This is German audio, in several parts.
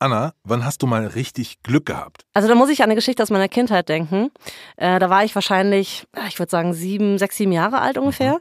Anna, wann hast du mal richtig Glück gehabt? Also da muss ich an eine Geschichte aus meiner Kindheit denken. Da war ich wahrscheinlich, ich würde sagen 6, 7 Jahre alt ungefähr.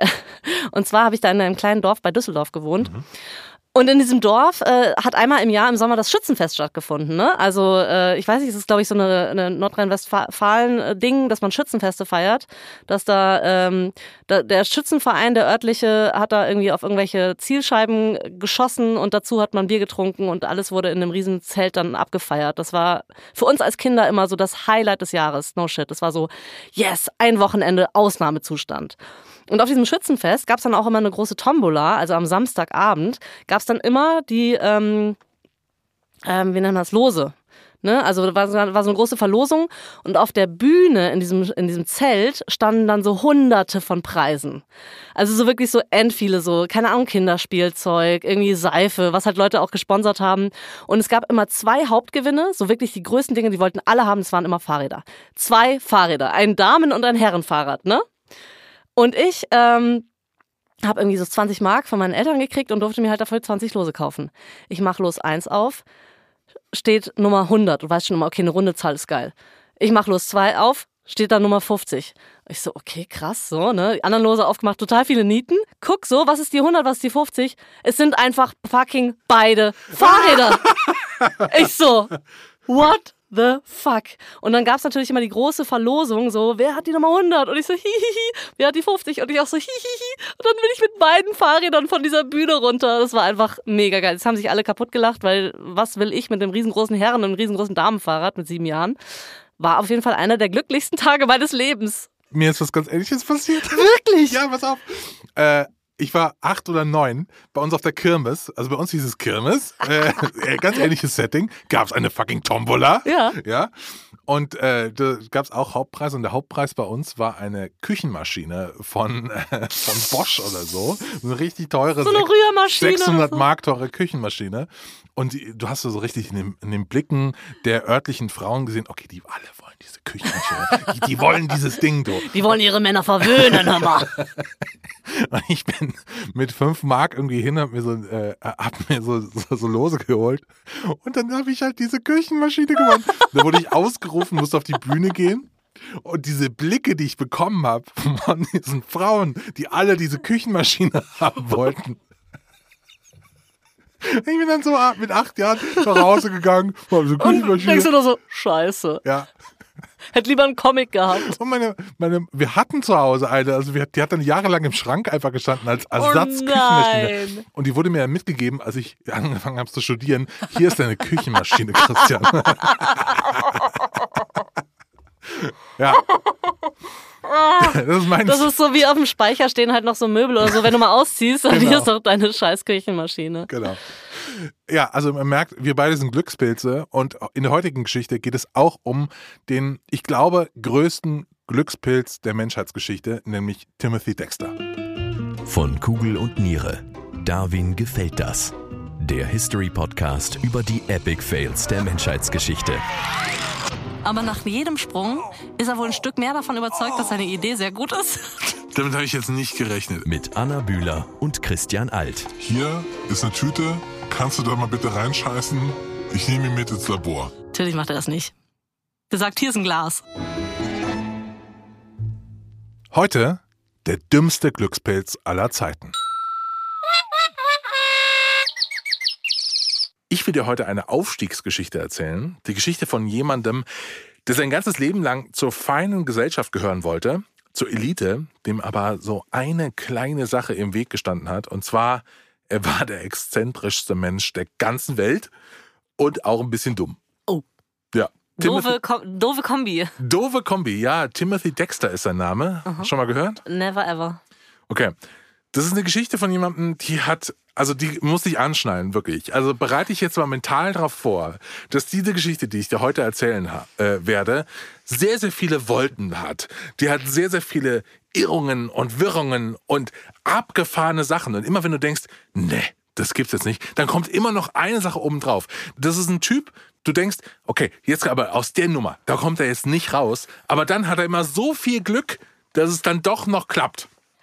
Und zwar habe ich da in einem kleinen Dorf bei Düsseldorf gewohnt. Und in diesem Dorf hat einmal im Jahr im Sommer das Schützenfest stattgefunden. Ne? Also ich weiß nicht, es ist glaube ich so eine Nordrhein-Westfalen-Ding, dass man Schützenfeste feiert. Dass da der Schützenverein, der örtliche, hat da irgendwie auf irgendwelche Zielscheiben geschossen und dazu hat man Bier getrunken und alles wurde in einem riesen Zelt dann abgefeiert. Das war für uns als Kinder immer so das Highlight des Jahres. No shit. Das war so, yes, ein Wochenende Ausnahmezustand. Und auf diesem Schützenfest gab es dann auch immer eine große Tombola, also am Samstagabend gab es dann immer die, wie nennt man das, Lose. Ne? Also war so eine große Verlosung und auf der Bühne in diesem Zelt standen dann so Hunderte von Preisen. Also so wirklich so endviele, so, keine Ahnung, Kinderspielzeug, irgendwie Seife, was halt Leute auch gesponsert haben. Und es gab immer 2 Hauptgewinne, so wirklich die größten Dinge, die wollten alle haben, es waren immer Fahrräder. 2 Fahrräder, ein Damen- und ein Herrenfahrrad, ne? Und ich habe irgendwie so 20 Mark von meinen Eltern gekriegt und durfte mir halt dafür 20 Lose kaufen. Ich mache Los 1 auf, steht Nummer 100. Du weißt schon immer, okay, eine runde Zahl ist geil. Ich mache Los 2 auf, steht da Nummer 50. Ich so, okay, krass, so, ne? Die anderen Lose aufgemacht, total viele Nieten. Guck so, was ist die 100, was ist die 50? Es sind einfach fucking beide Fahrräder. Ich so, what the fuck? Und dann gab's natürlich immer die große Verlosung, so, wer hat die Nummer 100? Und ich so, hihihi, wer hat die 50? Und ich auch so, hihihi. Und dann bin ich mit beiden Fahrrädern von dieser Bühne runter. Das war einfach mega geil. Jetzt haben sich alle kaputt gelacht, weil was will ich mit dem riesengroßen Herren- und dem riesengroßen Damenfahrrad mit 7 Jahren? War auf jeden Fall einer der glücklichsten Tage meines Lebens. Mir ist was ganz Ähnliches passiert. Wirklich? Ja, pass auf. Ich war 8 oder 9 bei uns auf der Kirmes. Also bei uns hieß es Kirmes. Ganz ähnliches Setting. Gab es eine fucking Tombola. Ja. Und da gab es auch Hauptpreis. Und der Hauptpreis bei uns war eine Küchenmaschine von Bosch oder so. Eine richtig teure, so eine Rührmaschine 600 Mark teure Küchenmaschine. Und du hast so richtig in den Blicken der örtlichen Frauen gesehen, okay, die alle wollen diese Küchenmaschine. Die wollen dieses Ding, du. Die wollen ihre Männer verwöhnen, hör mal. Und ich bin mit 5 Mark irgendwie hin, hab mir so Lose geholt. Und dann habe ich halt diese Küchenmaschine gewonnen. Da wurde ich ausgerufen, musste auf die Bühne gehen. Und diese Blicke, die ich bekommen habe von diesen Frauen, die alle diese Küchenmaschine haben wollten. Ich bin dann so mit 8 Jahren nach Hause gegangen. So und denkst du nur so, scheiße. Ja. Hätte lieber einen Comic gehabt. Und wir hatten zu Hause eine, also die hat dann jahrelang im Schrank einfach gestanden als Ersatz-Küchenmaschine. Und die wurde mir mitgegeben, als ich angefangen habe zu studieren. Hier ist deine Küchenmaschine, Christian. Ja. Das ist so wie auf dem Speicher stehen halt noch so Möbel oder so. Wenn du mal ausziehst, dann hier ist doch deine scheiß Küchenmaschine. Genau. Ja, also man merkt, wir beide sind Glückspilze und in der heutigen Geschichte geht es auch um den, ich glaube, größten Glückspilz der Menschheitsgeschichte, nämlich Timothy Dexter. Von Kugel und Niere. Darwin gefällt das. Der History-Podcast über die Epic Fails der Menschheitsgeschichte. Aber nach jedem Sprung ist er wohl ein Stück mehr davon überzeugt, dass seine Idee sehr gut ist. Damit habe ich jetzt nicht gerechnet. Mit Anna Bühler und Christian Alt. Hier ist eine Tüte. Kannst du da mal bitte reinscheißen? Ich nehme ihn mit ins Labor. Natürlich macht er das nicht. Der sagt, hier ist ein Glas. Heute der dümmste Glückspilz aller Zeiten. Ich will dir heute eine Aufstiegsgeschichte erzählen. Die Geschichte von jemandem, der sein ganzes Leben lang zur feinen Gesellschaft gehören wollte, zur Elite, dem aber so eine kleine Sache im Weg gestanden hat. Und zwar, er war der exzentrischste Mensch der ganzen Welt und auch ein bisschen dumm. Oh. Ja. Doofe Kombi. Doofe Kombi, ja. Timothy Dexter ist sein Name. Aha. Schon mal gehört? Never ever. Okay. Das ist eine Geschichte von jemandem, die muss dich anschnallen, wirklich. Also bereite ich jetzt mal mental darauf vor, dass diese Geschichte, die ich dir heute erzählen werde, sehr, sehr viele Wolken hat. Die hat sehr, sehr viele Irrungen und Wirrungen und abgefahrene Sachen. Und immer wenn du denkst, nee, das gibt's jetzt nicht, dann kommt immer noch eine Sache obendrauf. Das ist ein Typ, du denkst, okay, jetzt aber aus der Nummer, da kommt er jetzt nicht raus. Aber dann hat er immer so viel Glück, dass es dann doch noch klappt.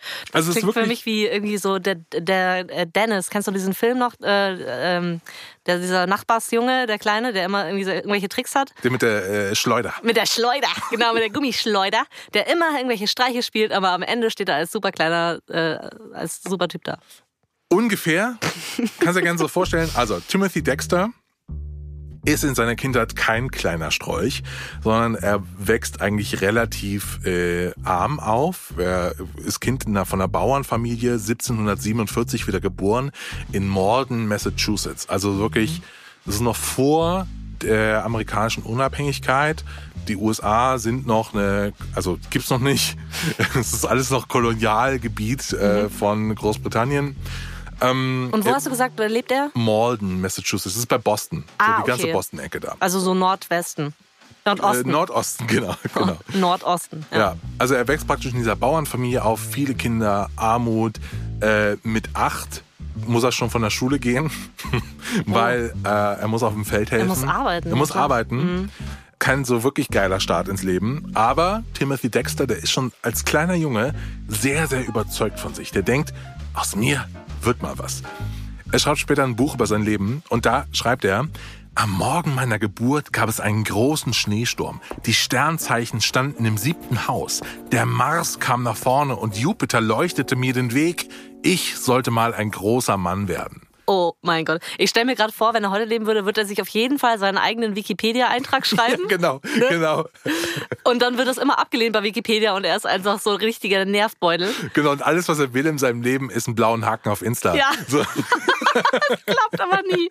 Das klingt für mich wie irgendwie so der Dennis. Kennst du diesen Film noch? Dieser Nachbarsjunge, der Kleine, der immer irgendwie so irgendwelche Tricks hat. Der mit der Schleuder. Mit der Schleuder, genau, mit der Gummischleuder. Der immer irgendwelche Streiche spielt, aber am Ende steht er als super kleiner, als super Typ da. Ungefähr. Kannst du dir gerne so vorstellen. Also, Timothy Dexter ist in seiner Kindheit kein kleiner Strolch, sondern er wächst eigentlich relativ arm auf. Er ist Kind von einer Bauernfamilie, 1747 wieder geboren, in Malden, Massachusetts. Also wirklich, das ist noch vor der amerikanischen Unabhängigkeit. Die USA sind noch gibt's noch nicht. Es ist alles noch Kolonialgebiet von Großbritannien. Und wo hast du gesagt, lebt er? Malden, Massachusetts. Das ist bei Boston. So die ganze Boston-Ecke da. Also so Nordwesten. Nordosten. Nordosten, genau. Nordosten, ja. Also er wächst praktisch in dieser Bauernfamilie auf. Viele Kinder, Armut. Mit 8 muss er schon von der Schule gehen, weil er muss auf dem Feld helfen. Er muss arbeiten. Kein so wirklich geiler Start ins Leben. Aber Timothy Dexter, der ist schon als kleiner Junge sehr, sehr überzeugt von sich. Der denkt, aus mir wird mal was. Er schreibt später ein Buch über sein Leben und da schreibt er: Am Morgen meiner Geburt gab es einen großen Schneesturm. Die Sternzeichen standen im 7. Haus. Der Mars kam nach vorne und Jupiter leuchtete mir den Weg. Ich sollte mal ein großer Mann werden. Oh mein Gott. Ich stelle mir gerade vor, wenn er heute leben würde, würde er sich auf jeden Fall seinen eigenen Wikipedia-Eintrag schreiben. Ja, genau. Und dann wird das immer abgelehnt bei Wikipedia und er ist einfach so ein richtiger Nervbeutel. Genau, und alles, was er will in seinem Leben, ist einen blauen Haken auf Insta. Ja. So. Das klappt aber nie.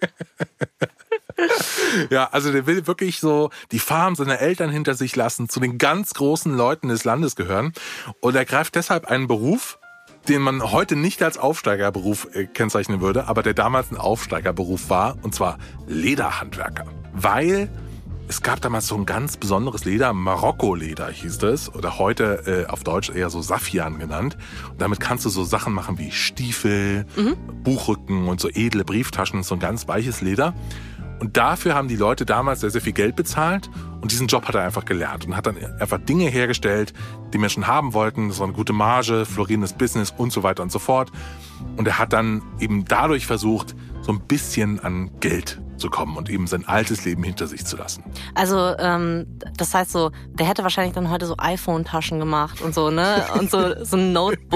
Ja, also der will wirklich so die Farm seiner Eltern hinter sich lassen, zu den ganz großen Leuten des Landes gehören. Und er greift deshalb einen Beruf, den man heute nicht als Aufsteigerberuf kennzeichnen würde, aber der damals ein Aufsteigerberuf war, und zwar Lederhandwerker. Weil es gab damals so ein ganz besonderes Leder, Marokko-Leder hieß es, oder heute auf Deutsch eher so Saffian genannt. Und damit kannst du so Sachen machen wie Stiefel, Buchrücken und so edle Brieftaschen, so ein ganz weiches Leder. Und dafür haben die Leute damals sehr, sehr viel Geld bezahlt und diesen Job hat er einfach gelernt und hat dann einfach Dinge hergestellt, die Menschen haben wollten. Das war eine gute Marge, florierendes Business und so weiter und so fort. Und er hat dann eben dadurch versucht, so ein bisschen an Geld zu kommen und eben sein altes Leben hinter sich zu lassen. Also das heißt so, der hätte wahrscheinlich dann heute so iPhone-Taschen gemacht und so, ne? Und so ein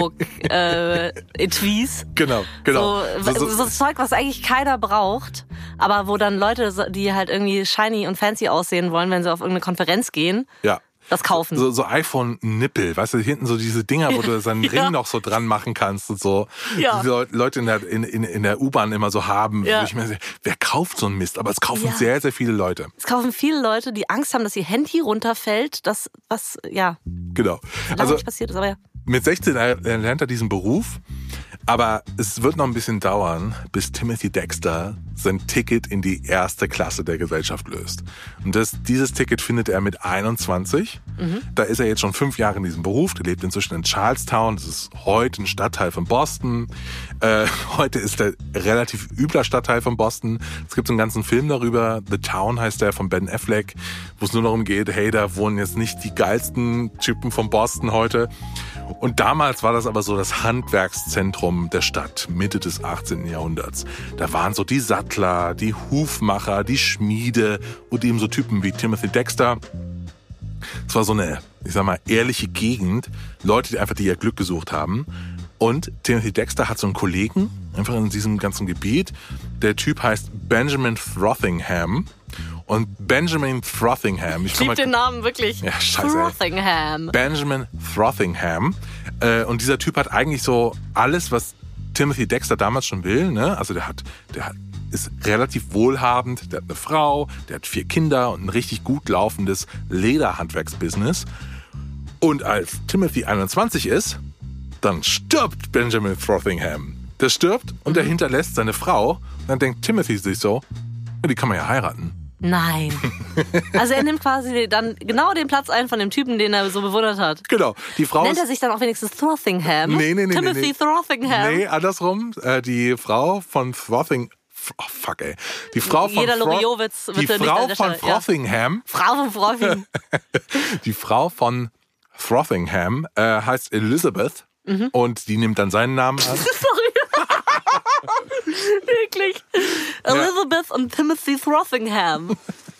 Notebook-Etuis. Genau. So Zeug, was eigentlich keiner braucht, aber wo dann Leute, die halt irgendwie shiny und fancy aussehen wollen, wenn sie auf irgendeine Konferenz gehen, das kaufen. So iPhone-Nippel, weißt du, hinten so diese Dinger, wo du seinen Ring noch so dran machen kannst und so. Ja. Die Leute in der U-Bahn immer so haben. Ja. Wo ich mir sage, wer kauft so einen Mist? Aber es kaufen sehr, sehr viele Leute. Es kaufen viele Leute, die Angst haben, dass ihr Handy runterfällt, das, was, Genau. Also nicht passiert ist, aber mit 16 lernt er diesen Beruf. Aber es wird noch ein bisschen dauern, bis Timothy Dexter sein Ticket in die erste Klasse der Gesellschaft löst. Und dieses Ticket findet er mit 21. Da ist er jetzt schon 5 Jahre in diesem Beruf. Der lebt inzwischen in Charlestown. Das ist heute ein Stadtteil von Boston. Heute ist der relativ übler Stadtteil von Boston. Es gibt so einen ganzen Film darüber. The Town heißt der, von Ben Affleck, wo es nur darum geht, hey, da wohnen jetzt nicht die geilsten Typen von Boston heute. Und damals war das aber so das Handwerkszentrum der Stadt, Mitte des 18. Jahrhunderts. Da waren so die Sattler, die Hufmacher, die Schmiede und eben so Typen wie Timothy Dexter. Es war so eine, ich sag mal, ehrliche Gegend. Leute, die einfach ihr Glück gesucht haben. Und Timothy Dexter hat so einen Kollegen, einfach in diesem ganzen Gebiet. Der Typ heißt Benjamin Frothingham. Und Benjamin Frothingham. Ich liebe den Namen wirklich. Ja, scheiße. Frothingham. Benjamin Frothingham. Und dieser Typ hat eigentlich so alles, was Timothy Dexter damals schon will. Ne? Also der ist relativ wohlhabend, der hat eine Frau, der hat 4 Kinder und ein richtig gut laufendes Lederhandwerksbusiness. Und als Timothy 21 ist, dann stirbt Benjamin Frothingham. Der stirbt und er hinterlässt seine Frau. Und dann denkt Timothy sich so, ja, die kann man ja heiraten. Nein. Also er nimmt quasi dann genau den Platz ein von dem Typen, den er so bewundert hat. Genau. Die Frau nennt er sich dann auch wenigstens Frothingham? Nee. Timothy Frothingham? Nee, andersrum. Die Frau von Frothingham. Oh, fuck, ey. Die Frau von Jeder Loriowitz wird die nicht Frau an der von Stelle. Frothingham. Frau von Frothingham. Die Frau von Frothingham heißt Elizabeth. und die nimmt dann seinen Namen an. Wirklich. Elizabeth und Timothy Frothingham.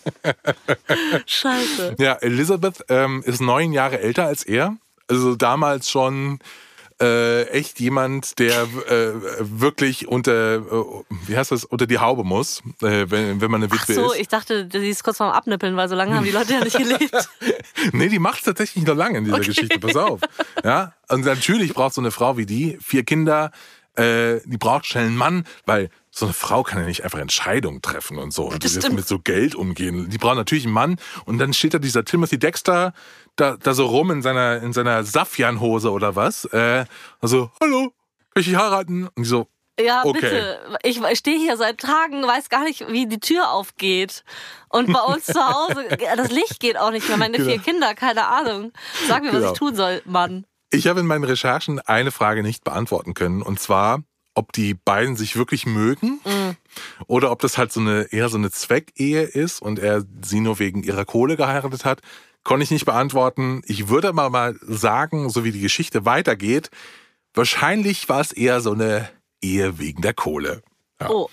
Scheiße. Ja, Elizabeth ist 9 Jahre älter als er. Also damals schon echt jemand, der wirklich unter die Haube muss, wenn man eine Witwe ist. Ach so, ich dachte, sie ist kurz vorm Abnippeln, weil so lange haben die Leute ja nicht gelebt. Nee, die macht es tatsächlich noch lange in dieser Geschichte, pass auf. Ja? Und natürlich braucht so eine Frau wie die 4 Kinder, die braucht schnell einen Mann, weil so eine Frau kann ja nicht einfach Entscheidungen treffen und so. Und jetzt mit so Geld umgehen. Die braucht natürlich einen Mann. Und dann steht da dieser Timothy Dexter da so rum in seiner Saffianhose oder was. Also, hallo, kann ich dich heiraten? Und die so, ja, okay. Bitte. Ich stehe hier seit Tagen, weiß gar nicht, wie die Tür aufgeht. Und bei uns zu Hause, das Licht geht auch nicht mehr. Meine 4 Kinder, keine Ahnung. Sag mir, was ich tun soll, Mann. Ich habe in meinen Recherchen eine Frage nicht beantworten können. Und zwar, ob die beiden sich wirklich mögen oder ob das halt eher so eine Zweckehe ist und er sie nur wegen ihrer Kohle geheiratet hat, konnte ich nicht beantworten. Ich würde aber mal sagen, so wie die Geschichte weitergeht, wahrscheinlich war es eher so eine Ehe wegen der Kohle. Ja. Oh.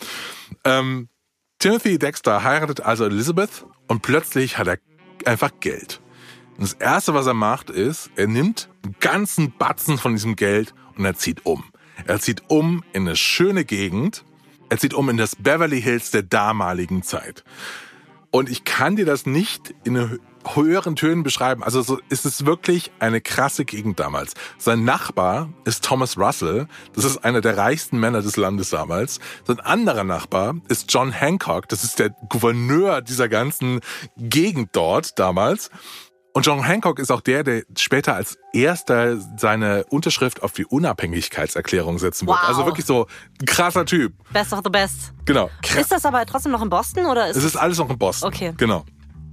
Timothy Dexter heiratet also Elizabeth und plötzlich hat er einfach Geld. Und das Erste, was er macht, ist, er nimmt einen ganzen Batzen von diesem Geld und er zieht um. Er zieht um in eine schöne Gegend. Er zieht um in das Beverly Hills der damaligen Zeit. Und ich kann dir das nicht in höheren Tönen beschreiben. Also so ist es wirklich eine krasse Gegend damals. Sein Nachbar ist Thomas Russell. Das ist einer der reichsten Männer des Landes damals. Sein anderer Nachbar ist John Hancock. Das ist der Gouverneur dieser ganzen Gegend dort damals. Und John Hancock ist auch der später als erster seine Unterschrift auf die Unabhängigkeitserklärung setzen wird. Wow. Also wirklich so ein krasser Typ. Best of the best. Genau. Ist das aber trotzdem noch in Boston? Oder Es ist alles noch in Boston. Okay. Genau.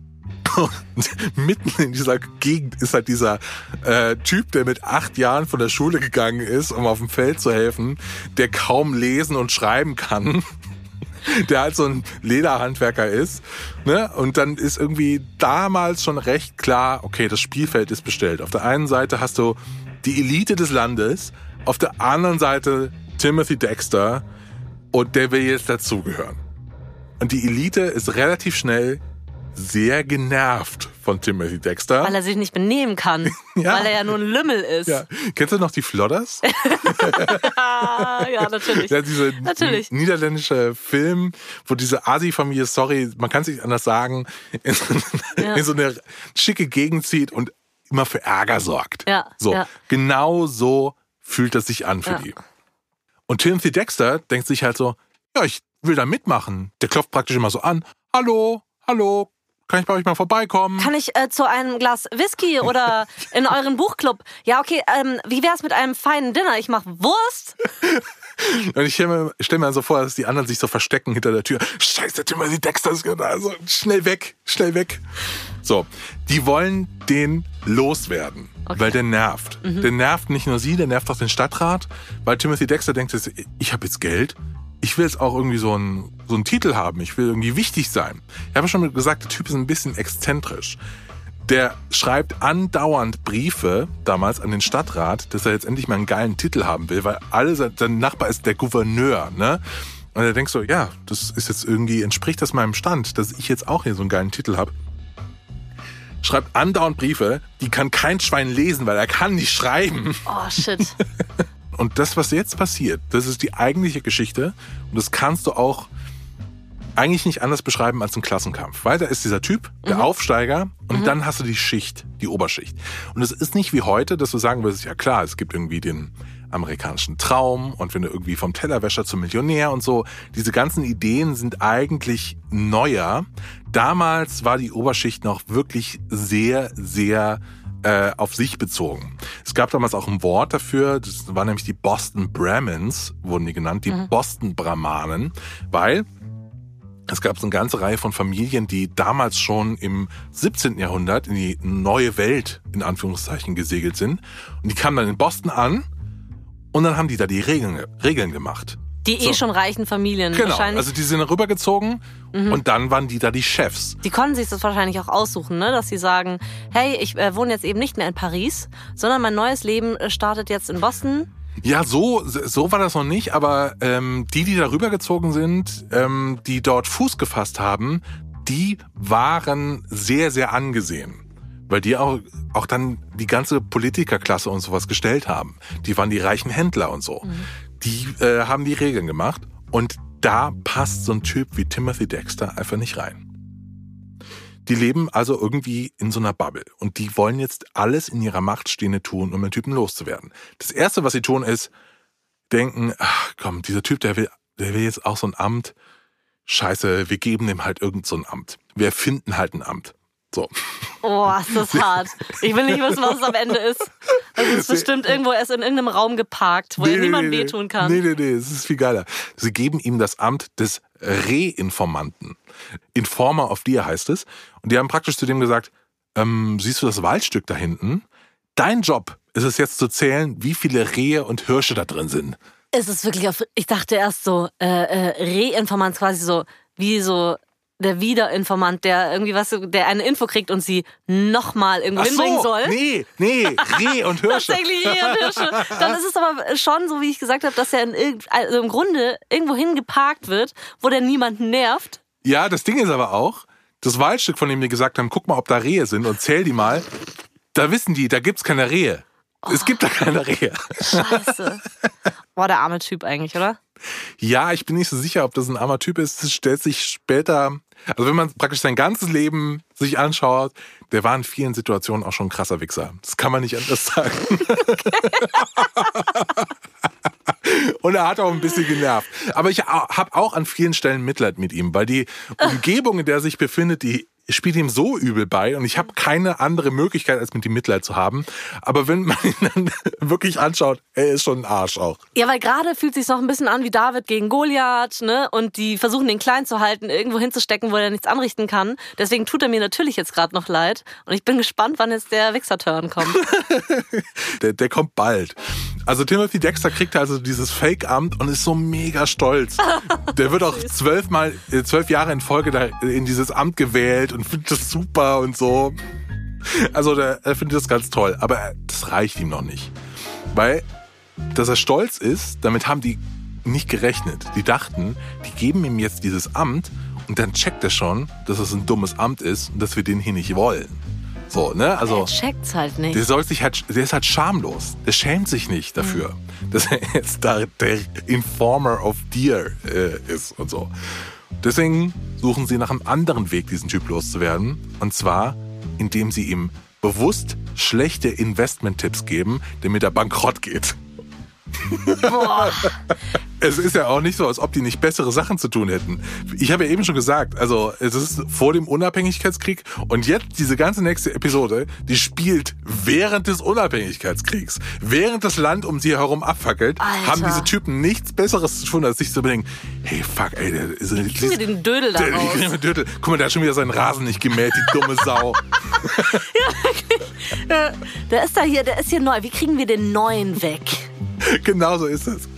Und mitten in dieser Gegend ist halt dieser Typ, der mit 8 Jahren von der Schule gegangen ist, um auf dem Feld zu helfen, der kaum lesen und schreiben kann. Der halt so ein Lederhandwerker ist. Ne? Und dann ist irgendwie damals schon recht klar, okay, das Spielfeld ist bestellt. Auf der einen Seite hast du die Elite des Landes, auf der anderen Seite Timothy Dexter und der will jetzt dazugehören. Und die Elite ist relativ schnell sehr genervt von Timothy Dexter. Weil er sich nicht benehmen kann. Ja. Weil er ja nur ein Lümmel ist. Ja. Kennst du noch die Flodders? Ja, natürlich. Ja, diese Natürlich. niederländische Film, wo diese Asi-Familie, sorry, man kann es nicht anders sagen, in so eine schicke Gegend zieht und immer für Ärger sorgt. Ja, So, ja. genau so fühlt das sich an für die. Und Timothy Dexter denkt sich halt so, ja, ich will da mitmachen. Der klopft praktisch immer so an, hallo, kann ich bei euch mal vorbeikommen? Kann ich zu einem Glas Whisky oder in euren Buchclub? Ja, okay, wie wär's mit einem feinen Dinner? Ich mach Wurst. Und ich stell mir so vor, dass die anderen sich so verstecken hinter der Tür. Scheiße, Timothy Dexter ist da. Also schnell weg. So, die wollen den loswerden, weil der nervt. Der nervt nicht nur sie, der nervt auch den Stadtrat, weil Timothy Dexter denkt, ich habe jetzt Geld. Ich will jetzt auch irgendwie so einen Titel haben. Ich will irgendwie wichtig sein. Ich habe schon gesagt, der Typ ist ein bisschen exzentrisch. Der schreibt andauernd Briefe damals an den Stadtrat, dass er jetzt endlich mal einen geilen Titel haben will, weil sein Nachbar ist der Gouverneur, ne? Und er denkt so, ja, das ist jetzt irgendwie, entspricht das meinem Stand, dass ich jetzt auch hier so einen geilen Titel habe. Schreibt andauernd Briefe, die kann kein Schwein lesen, weil er kann nicht schreiben. Oh, shit. Und das, was jetzt passiert, das ist die eigentliche Geschichte. Und das kannst du auch eigentlich nicht anders beschreiben als ein Klassenkampf. Weil da ist dieser Typ, der Aufsteiger, und dann hast du die Schicht, die Oberschicht. Und es ist nicht wie heute, dass du sagen würdest, ja klar, es gibt irgendwie den amerikanischen Traum und wenn du irgendwie vom Tellerwäscher zum Millionär und so. Diese ganzen Ideen sind eigentlich neuer. Damals war die Oberschicht noch wirklich sehr, sehr auf sich bezogen. Es gab damals auch ein Wort dafür, das waren nämlich die Boston Brahmins, wurden die genannt, die Boston Brahmanen, weil es gab so eine ganze Reihe von Familien, die damals schon im 17. Jahrhundert in die neue Welt, in Anführungszeichen, gesegelt sind. Und die kamen dann in Boston an und dann haben die da die Regeln gemacht. Die schon reichen Familien. Genau, Wahrscheinlich. also die sind rübergezogen und dann waren die da die Chefs. Die konnten sich das wahrscheinlich auch aussuchen, ne? Dass sie sagen, hey, ich wohne jetzt eben nicht mehr in Paris, sondern mein neues Leben startet jetzt in Boston. Ja, so war das noch nicht, aber die da rübergezogen sind, die dort Fuß gefasst haben, die waren sehr, sehr angesehen. Weil die auch dann die ganze Politikerklasse und sowas gestellt haben. Die waren die reichen Händler und so. Die haben die Regeln gemacht und da passt so ein Typ wie Timothy Dexter einfach nicht rein. Die leben also irgendwie in so einer Bubble und die wollen jetzt alles in ihrer Macht Stehende tun, um den Typen loszuwerden. Das Erste, was sie tun, ist denken, ach komm, dieser Typ, der will jetzt auch so ein Amt. Scheiße, wir geben dem halt irgend so ein Amt. Wir erfinden halt ein Amt. So. Oh, ist das hart. Ich will nicht wissen, was es am Ende ist. Also es ist bestimmt irgendwo erst in irgendeinem Raum geparkt, wo niemand wehtun kann. Nee, es ist viel geiler. Sie geben ihm das Amt des Reinformanten. Informer of Deer heißt es. Und die haben praktisch zu dem gesagt, siehst du das Waldstück da hinten? Dein Job ist es jetzt zu zählen, wie viele Rehe und Hirsche da drin sind. Es ist wirklich ich dachte erst so, Reinformant quasi so, wie so der Wiederinformant, der irgendwie der eine Info kriegt und sie nochmal irgendwo hinbringen soll. Nee, Reh und Hirsche. Tatsächlich Reh und Hirsche. Dann ist es aber schon, so wie ich gesagt habe, dass er also im Grunde irgendwo hingeparkt wird, wo der niemanden nervt. Ja, das Ding ist aber auch, das Waldstück, von dem wir gesagt haben, guck mal, ob da Rehe sind und zähl die mal, da wissen die, da gibt's keine Rehe. Es gibt da keine Rehe. Scheiße. Boah, der arme Typ eigentlich, oder? Ja, ich bin nicht so sicher, ob das ein armer Typ ist. Das stellt sich später, also wenn man praktisch sein ganzes Leben sich anschaut, der war in vielen Situationen auch schon ein krasser Wichser. Das kann man nicht anders sagen. Und er hat auch ein bisschen genervt. Aber ich habe auch an vielen Stellen Mitleid mit ihm, weil die Umgebung, in der er sich befindet, die spielt ihm so übel bei und ich habe keine andere Möglichkeit, als mit ihm Mitleid zu haben. Aber wenn man ihn dann wirklich anschaut, er ist schon ein Arsch auch. Ja, weil gerade fühlt es sich noch ein bisschen an wie David gegen Goliath, ne? Und die versuchen, den klein zu halten, irgendwo hinzustecken, wo er nichts anrichten kann. Deswegen tut er mir natürlich jetzt gerade noch leid. Und ich bin gespannt, wann jetzt der Wichser-Turn kommt. der kommt bald. Also Timothy Dexter kriegt also dieses Fake-Amt und ist so mega stolz. Der wird auch 12 Jahre in Folge da in dieses Amt gewählt und findet das super und so. Also er findet das ganz toll, aber das reicht ihm noch nicht. Weil, dass er stolz ist, damit haben die nicht gerechnet. Die dachten, die geben ihm jetzt dieses Amt und dann checkt er schon, dass es ein dummes Amt ist und dass wir den hier nicht wollen. So, ne? Also, er checkt's halt nicht. Der ist halt schamlos. Der schämt sich nicht dafür, dass er jetzt da der Informer of Deer ist und so. Deswegen suchen sie nach einem anderen Weg, diesen Typ loszuwerden. Und zwar, indem sie ihm bewusst schlechte Investment-Tipps geben, damit er bankrott geht. Boah. Es ist ja auch nicht so, als ob die nicht bessere Sachen zu tun hätten. Ich habe ja eben schon gesagt, also es ist vor dem Unabhängigkeitskrieg und jetzt diese ganze nächste Episode, die spielt während des Unabhängigkeitskriegs. Während das Land um sie herum abfackelt, Alter, haben diese Typen nichts Besseres zu tun, als sich zu überlegen, hey, fuck, ey, der ist... Kriegen wir den Dödel da raus? Guck mal, der hat schon wieder seinen Rasen nicht gemäht, die dumme Sau. Der ist hier neu. Wie kriegen wir den neuen weg? Genau so ist es.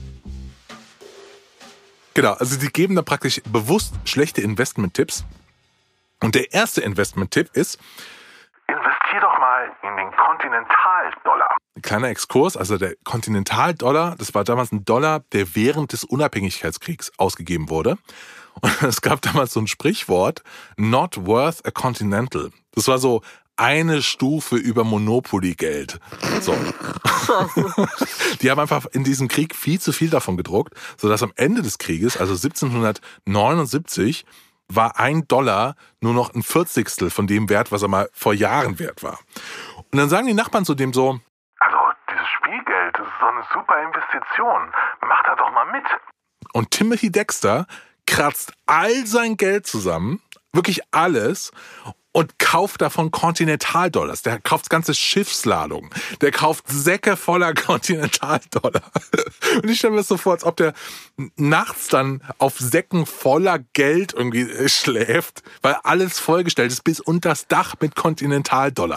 Genau, also die geben da praktisch bewusst schlechte Investment-Tipps. Und der erste Investment-Tipp ist: Investier doch mal in den Kontinentaldollar. Kleiner Exkurs, also der Kontinentaldollar, das war damals ein Dollar, der während des Unabhängigkeitskriegs ausgegeben wurde. Und es gab damals so ein Sprichwort, not worth a continental. Das war so eine Stufe über Monopoly-Geld. So. Die haben einfach in diesem Krieg viel zu viel davon gedruckt, sodass am Ende des Krieges, also 1779, war $1 nur noch ein Vierzigstel von dem Wert, was er mal vor Jahren wert war. Und dann sagen die Nachbarn zu dem so: Also, dieses Spielgeld, das ist so eine super Investition. Mach da doch mal mit. Und Timothy Dexter kratzt all sein Geld zusammen, wirklich alles, und kauft davon Kontinentaldollars. Der kauft ganze Schiffsladungen. Der kauft Säcke voller Kontinentaldollar. Und ich stelle mir das so vor, als ob der nachts dann auf Säcken voller Geld irgendwie schläft, weil alles vollgestellt ist bis unters Dach mit Kontinentaldollar.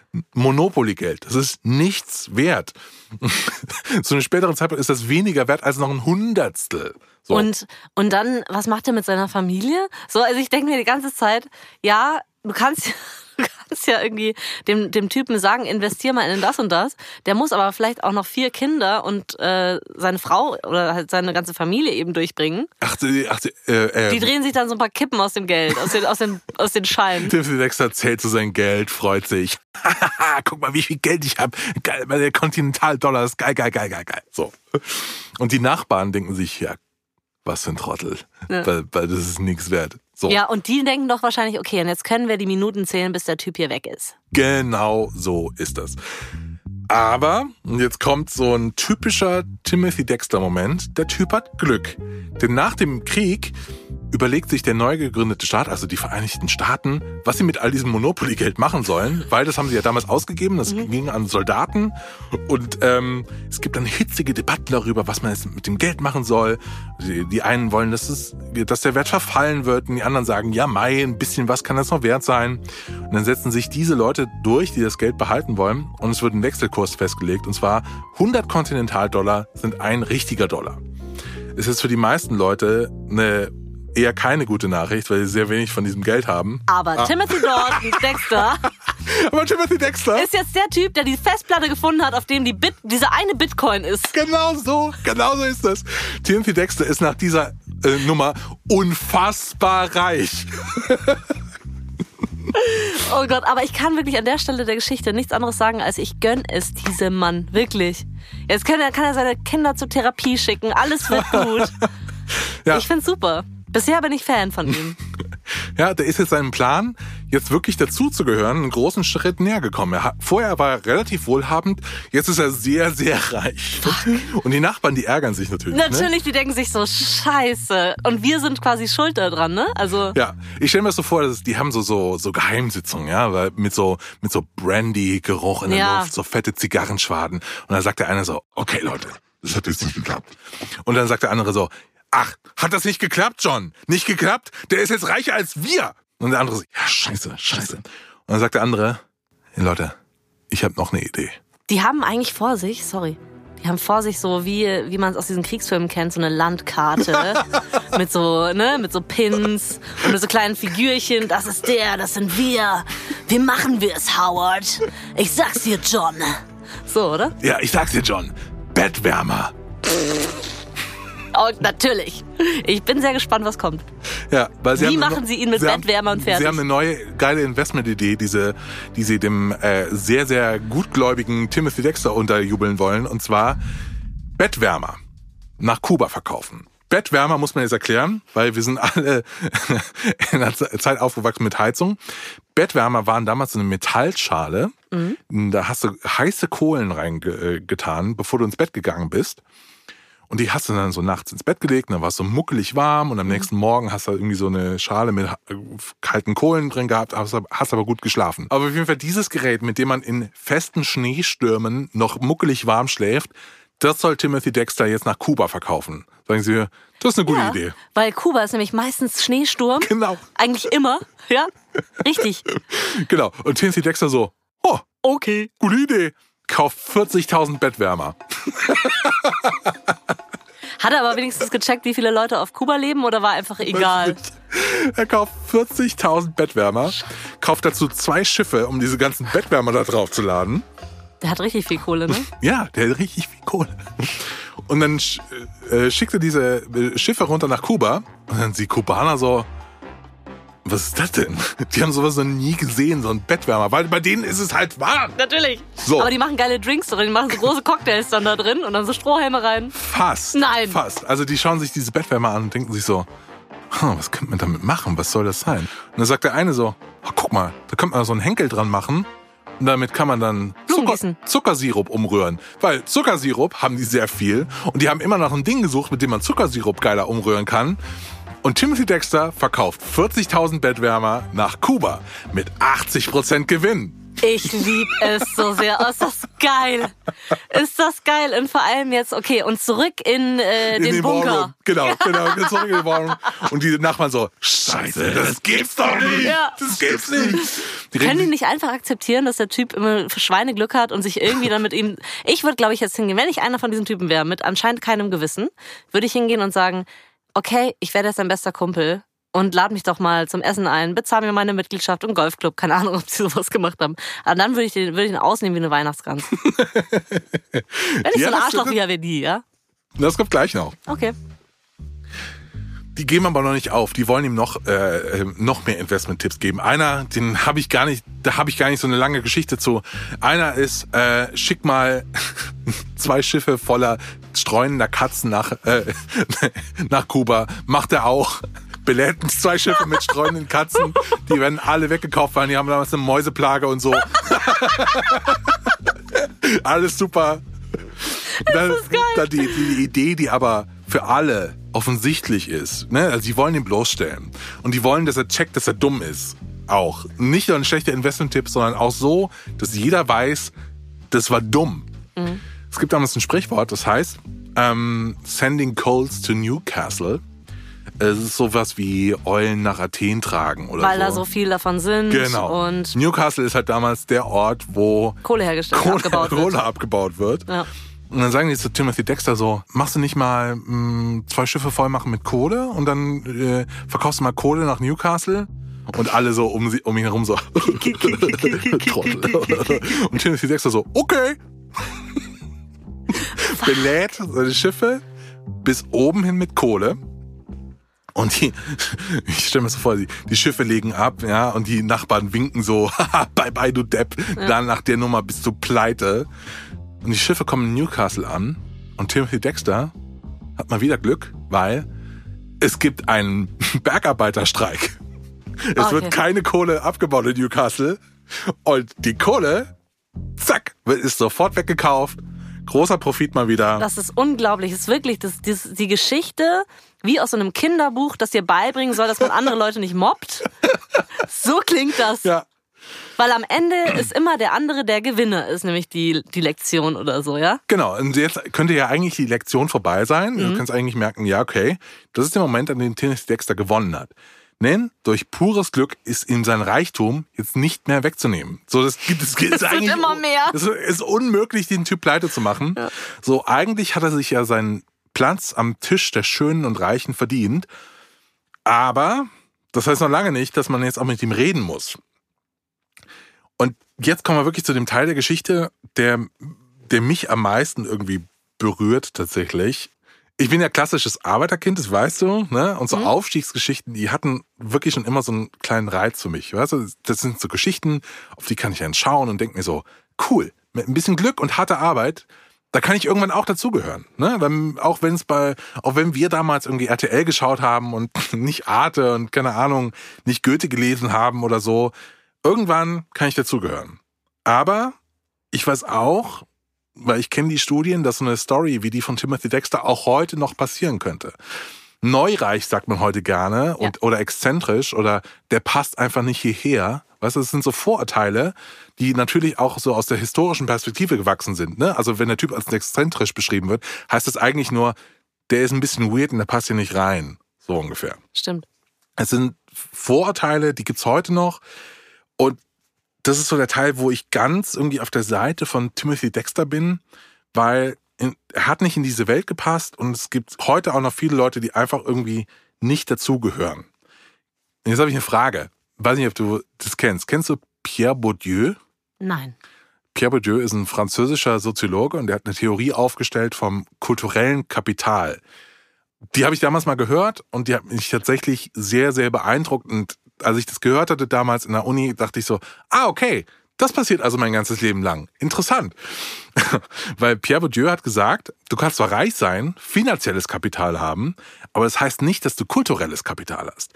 Monopoly-Geld. Das ist nichts wert. Zu einem späteren Zeitpunkt ist das weniger wert als noch ein Hundertstel. So. Und dann, was macht er mit seiner Familie? So, also ich denke mir die ganze Zeit, ja, du kannst ja irgendwie dem Typen sagen, investier mal in das und das. Der muss aber vielleicht auch noch 4 Kinder und seine Frau oder halt seine ganze Familie eben durchbringen. Die drehen sich dann so ein paar Kippen aus dem Geld, aus den Scheinen. Timothy Dexter zählt zu sein Geld, freut sich. Guck mal, wie viel Geld ich habe. Geil, weil der Kontinentaldollar ist geil. So. Und die Nachbarn denken sich, ja, was für ein Trottel. Ja. Weil das ist nichts wert. So. Ja, und die denken doch wahrscheinlich, okay, und jetzt können wir die Minuten zählen, bis der Typ hier weg ist. Genau so ist das. Aber, und jetzt kommt so ein typischer Timothy Dexter-Moment, der Typ hat Glück. Denn nach dem Krieg überlegt sich der neu gegründete Staat, also die Vereinigten Staaten, was sie mit all diesem Monopoly-Geld machen sollen, weil das haben sie ja damals ausgegeben, das ging an Soldaten und es gibt dann hitzige Debatten darüber, was man jetzt mit dem Geld machen soll. Die einen wollen, dass der Wert verfallen wird und die anderen sagen, ja mei, ein bisschen was kann das noch wert sein. Und dann setzen sich diese Leute durch, die das Geld behalten wollen und es wird ein Wechselkurs festgelegt und zwar 100 Kontinentaldollar sind ein richtiger Dollar. Es ist für die meisten Leute eher keine gute Nachricht, weil sie sehr wenig von diesem Geld haben. Aber Timothy Dexter ist jetzt der Typ, der die Festplatte gefunden hat, auf dem diese eine Bitcoin ist. Genau so ist das. Timothy Dexter ist nach dieser Nummer unfassbar reich. Oh Gott, aber ich kann wirklich an der Stelle der Geschichte nichts anderes sagen, als ich gönn es diesem Mann. Wirklich. Jetzt kann er seine Kinder zur Therapie schicken. Alles wird gut. Ja. Ich find's super. Bisher bin ich Fan von ihm. Ja, der ist jetzt seinem Plan, jetzt wirklich dazu zu gehören, einen großen Schritt näher gekommen. Vorher war er relativ wohlhabend, jetzt ist er sehr, sehr reich. Und die Nachbarn, die ärgern sich natürlich. Natürlich, die denken sich so, scheiße. Und wir sind quasi schuld daran, ne? Also. Ja, ich stelle mir das so vor, die haben so Geheimsitzungen, ja, weil mit so Brandy-Geruch in der Luft, so fette Zigarrenschwaden. Und dann sagt der eine so, okay Leute, das hat jetzt nicht geklappt. Und dann sagt der andere so, ach, hat das nicht geklappt, John? Nicht geklappt? Der ist jetzt reicher als wir. Und der andere so, ja, scheiße. Und dann sagt der andere, hey Leute, ich habe noch eine Idee. Die haben eigentlich vor sich so, wie man es aus diesen Kriegsfilmen kennt, so eine Landkarte mit so Pins und mit so kleinen Figürchen. Das ist das sind wir. Wie machen wir es, Howard? Ich sag's dir, John. So, oder? Ja, ich sag's dir, John. Bettwärmer. Oh, natürlich. Ich bin sehr gespannt, was kommt. Ja, weil Wie machen Sie ihn mit Bettwärmer und fertig? Sie haben eine neue, geile Investmentidee, die sie dem sehr, sehr gutgläubigen Timothy Dexter unterjubeln wollen. Und zwar Bettwärmer nach Kuba verkaufen. Bettwärmer muss man jetzt erklären, weil wir sind alle in einer Zeit aufgewachsen mit Heizung. Bettwärmer waren damals so eine Metallschale. Mhm. Da hast du heiße Kohlen reingetan, bevor du ins Bett gegangen bist. Und die hast du dann so nachts ins Bett gelegt, und dann war es so muckelig warm und am nächsten Morgen hast du irgendwie so eine Schale mit kalten Kohlen drin gehabt, hast aber gut geschlafen. Aber auf jeden Fall dieses Gerät, mit dem man in festen Schneestürmen noch muckelig warm schläft, das soll Timothy Dexter jetzt nach Kuba verkaufen. Sagen Sie, das ist eine gute Idee. Weil Kuba ist nämlich meistens Schneesturm. Genau. Eigentlich immer, ja, richtig. Genau. Und Timothy Dexter so, oh, okay, gute Idee. Kauft 40.000 Bettwärmer. Hat er aber wenigstens gecheckt, wie viele Leute auf Kuba leben, oder war einfach egal? Er kauft 40.000 Bettwärmer, kauft dazu 2 Schiffe, um diese ganzen Bettwärmer da drauf zu laden. Der hat richtig viel Kohle, ne? Ja, der hat richtig viel Kohle. Und dann schickt er diese Schiffe runter nach Kuba und dann die Kubaner so, was ist das denn? Die haben sowas noch nie gesehen, so ein Bettwärmer, weil bei denen ist es halt warm. Natürlich. So. Aber die machen geile Drinks drin, die machen so große Cocktails dann da drin und dann so Strohhalme rein. Fast. Nein. Fast. Also die schauen sich diese Bettwärmer an und denken sich so, was könnte man damit machen? Was soll das sein? Und dann sagt der eine so, guck mal, da könnte man so einen Henkel dran machen und damit kann man dann Zuckersirup umrühren. Weil Zuckersirup haben die sehr viel und die haben immer noch ein Ding gesucht, mit dem man Zuckersirup geiler umrühren kann. Und Timothy Dexter verkauft 40.000 Bettwärmer nach Kuba mit 80% Gewinn. Ich liebe es so sehr. Oh, ist das geil. Ist das geil. Und vor allem jetzt, okay, und zurück in den Bunker. Ballroom. Genau, zurück in den Ballroom. Und die Nachbarn so, Scheiße, das gibt's doch nicht. Ja. Das gibt's nicht. Können die nicht einfach akzeptieren, dass der Typ immer Schweineglück hat und sich irgendwie dann mit ihm... Ich würde, glaube ich, jetzt hingehen, wenn ich einer von diesen Typen wäre, mit anscheinend keinem Gewissen, würde ich hingehen und sagen, okay, ich werde jetzt dein bester Kumpel und lad mich doch mal zum Essen ein, bezahl mir meine Mitgliedschaft im Golfclub. Keine Ahnung, ob sie sowas gemacht haben. Aber dann würde ich ihn ausnehmen wie eine Weihnachtsgans. Wenn ich so ein Arschloch wie er wie die, ja? Das kommt gleich noch. Okay. Die geben aber noch nicht auf. Die wollen ihm noch mehr Investment-Tipps geben. Einer, da habe ich gar nicht so eine lange Geschichte zu. Einer ist, schick mal 2 Schiffe voller streunender Katzen nach Kuba. Macht er auch. Belädt 2 Schiffe mit streunenden Katzen. Die werden alle weggekauft, weil die haben damals eine Mäuseplage und so. Alles super. Das ist geil. Dann die Idee, die aber für alle offensichtlich ist. Ne? Also die wollen ihn bloßstellen. Und die wollen, dass er checkt, dass er dumm ist. Auch. Nicht nur ein schlechter Investment-Tipp, sondern auch so, dass jeder weiß, das war dumm. Mhm. Es gibt damals ein Sprichwort, das heißt Sending Coals to Newcastle. Es ist sowas wie Eulen nach Athen tragen oder Weil so. da so viel davon sind. Genau. Und Newcastle ist halt damals der Ort, wo Kohle abgebaut wird. Ja. Und dann sagen die zu Timothy Dexter so, machst du nicht mal 2 Schiffe voll machen mit Kohle und dann verkaufst du mal Kohle nach Newcastle? Und alle so um ihn herum so Trottel. Und Timothy Dexter so, okay. Belädt seine Schiffe bis oben hin mit Kohle. Und ich stelle mir so vor, die Schiffe legen ab, ja, und die Nachbarn winken so, haha, bye bye, du Depp, dann nach der Nummer bist du pleite. Und die Schiffe kommen in Newcastle an und Timothy Dexter hat mal wieder Glück, weil es gibt einen Bergarbeiterstreik. Es wird keine Kohle abgebaut in Newcastle und die Kohle, zack, ist sofort weggekauft. Großer Profit mal wieder. Das ist unglaublich. Das ist wirklich die Geschichte wie aus so einem Kinderbuch, das dir beibringen soll, dass man andere Leute nicht mobbt. So klingt das. Ja. Weil am Ende ist immer der andere der Gewinner, ist nämlich die Lektion oder so, ja? Genau, und jetzt könnte ja eigentlich die Lektion vorbei sein. Du kannst eigentlich merken, ja, okay, das ist der Moment, an dem Timothy Dexter gewonnen hat. Denn durch pures Glück ist ihm sein Reichtum jetzt nicht mehr wegzunehmen. So, das wird immer mehr. Es ist unmöglich, den Typ pleite zu machen. Ja. So, eigentlich hat er sich ja seinen Platz am Tisch der Schönen und Reichen verdient. Aber das heißt noch lange nicht, dass man jetzt auch mit ihm reden muss. Und jetzt kommen wir wirklich zu dem Teil der Geschichte, der mich am meisten irgendwie berührt tatsächlich. Ich bin ja klassisches Arbeiterkind, das weißt du, ne? Und so Aufstiegsgeschichten, die hatten wirklich schon immer so einen kleinen Reiz für mich. Weißt du, das sind so Geschichten, auf die kann ich dann schauen und denke mir so, cool, mit ein bisschen Glück und harter Arbeit, da kann ich irgendwann auch dazugehören. Ne? Auch wenn wir damals irgendwie RTL geschaut haben und nicht Arte und keine Ahnung, nicht Goethe gelesen haben oder so, irgendwann kann ich dazugehören. Aber ich weiß auch, weil ich kenne die Studien, dass so eine Story wie die von Timothy Dexter auch heute noch passieren könnte. Neureich sagt man heute gerne oder exzentrisch oder der passt einfach nicht hierher. Weißt du, das sind so Vorurteile, die natürlich auch so aus der historischen Perspektive gewachsen sind. Ne? Also wenn der Typ als exzentrisch beschrieben wird, heißt das eigentlich nur, der ist ein bisschen weird und der passt hier nicht rein. So ungefähr. Stimmt. Es sind Vorurteile, die gibt's heute noch. Und das ist so der Teil, wo ich ganz irgendwie auf der Seite von Timothy Dexter bin, weil er hat nicht in diese Welt gepasst und es gibt heute auch noch viele Leute, die einfach irgendwie nicht dazugehören. Und jetzt habe ich eine Frage. Ich weiß nicht, ob du das kennst. Kennst du Pierre Bourdieu? Nein. Pierre Bourdieu ist ein französischer Soziologe und der hat eine Theorie aufgestellt vom kulturellen Kapital. Die habe ich damals mal gehört und die hat mich tatsächlich sehr, sehr beeindruckt. Und als ich das gehört hatte damals in der Uni, dachte ich so, okay, das passiert also mein ganzes Leben lang. Interessant. Weil Pierre Bourdieu hat gesagt, du kannst zwar reich sein, finanzielles Kapital haben, aber das heißt nicht, dass du kulturelles Kapital hast.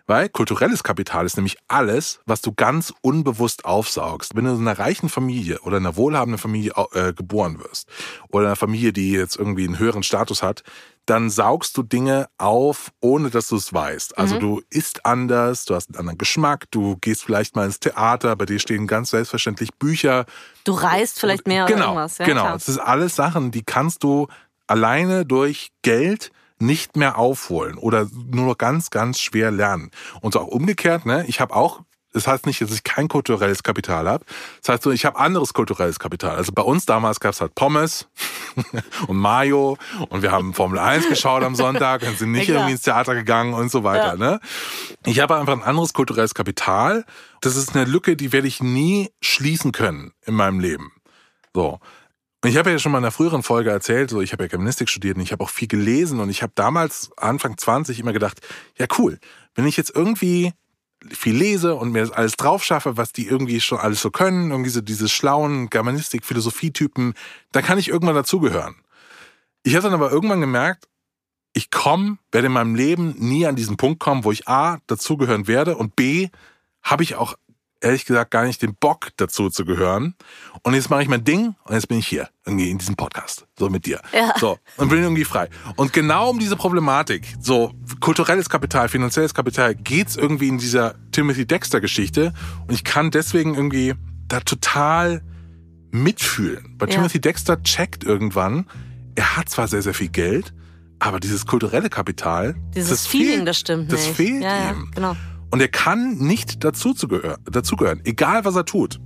Weil kulturelles Kapital ist nämlich alles, was du ganz unbewusst aufsaugst. Wenn du in einer reichen Familie oder in einer wohlhabenden Familie geboren wirst oder in einer Familie, die jetzt irgendwie einen höheren Status hat, dann saugst du Dinge auf, ohne dass du es weißt. Also du isst anders, du hast einen anderen Geschmack, du gehst vielleicht mal ins Theater, bei dir stehen ganz selbstverständlich Bücher. Du reist vielleicht mehr oder irgendwas. Ja, genau. klar. Das ist alles Sachen, die kannst du alleine durch Geld nicht mehr aufholen oder nur noch ganz, ganz schwer lernen. Und so auch umgekehrt, ne? Ich habe auch, das heißt nicht, dass ich kein kulturelles Kapital habe. Das heißt so, ich habe anderes kulturelles Kapital. Also bei uns damals gab es halt Pommes und Mayo und wir haben Formel 1 geschaut am Sonntag und sind nicht irgendwie ins Theater gegangen und so weiter. Ja. Ne? Ich habe einfach ein anderes kulturelles Kapital. Das ist eine Lücke, die werde ich nie schließen können in meinem Leben. So. Und ich habe ja schon mal in einer früheren Folge erzählt, so ich habe ja Germanistik studiert und ich habe auch viel gelesen und ich habe damals, Anfang 20, immer gedacht, ja cool, wenn ich jetzt irgendwie viel lese und mir das alles drauf schaffe, was die irgendwie schon alles so können, irgendwie so diese schlauen Germanistik-Philosophie-Typen, dann kann ich irgendwann dazugehören. Ich habe dann aber irgendwann gemerkt, ich werde in meinem Leben nie an diesen Punkt kommen, wo ich A, dazugehören werde und B, habe ich auch ehrlich gesagt gar nicht den Bock dazu zu gehören. Und jetzt mache ich mein Ding und jetzt bin ich hier, irgendwie in diesem Podcast, so mit dir. Ja. So, und bin irgendwie frei. Und genau um diese Problematik, so kulturelles Kapital, finanzielles Kapital, geht's irgendwie in dieser Timothy Dexter-Geschichte. Und ich kann deswegen irgendwie da total mitfühlen. Weil Timothy Dexter checkt irgendwann, er hat zwar sehr, sehr viel Geld, aber dieses kulturelle Kapital, dieses Feeling, das stimmt nicht. Das fehlt ja, ihm. Genau. Und er kann nicht dazugehören, egal was er tut.